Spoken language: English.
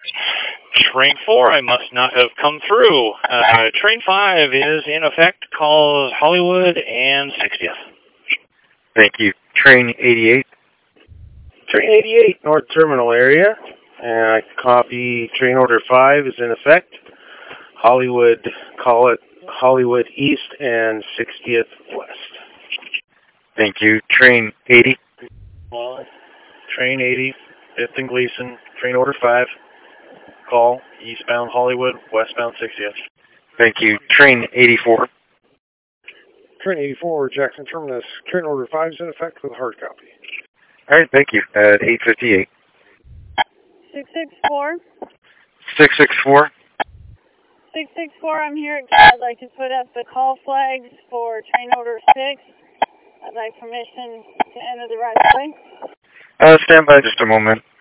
Train 4, I must not have come through. Train 5 is in effect, calls Hollywood and 60th. Thank you. Train 88. Train 88, North Terminal area. And I copy train order 5 is in effect. Hollywood, call it Hollywood East and 60th West. Thank you. Train 80. Train 80, 5th and Gleason, train order 5. Call eastbound Hollywood, westbound 60th. Thank you. Train 84. Train 84, Jackson Terminus. Train order 5 is in effect with a hard copy. All right, thank you. At 8:58. 664. 664. 664, I'm here. I'd like to put up the call flags for train order 6. I'd like permission to enter the right of way. Stand by just a moment.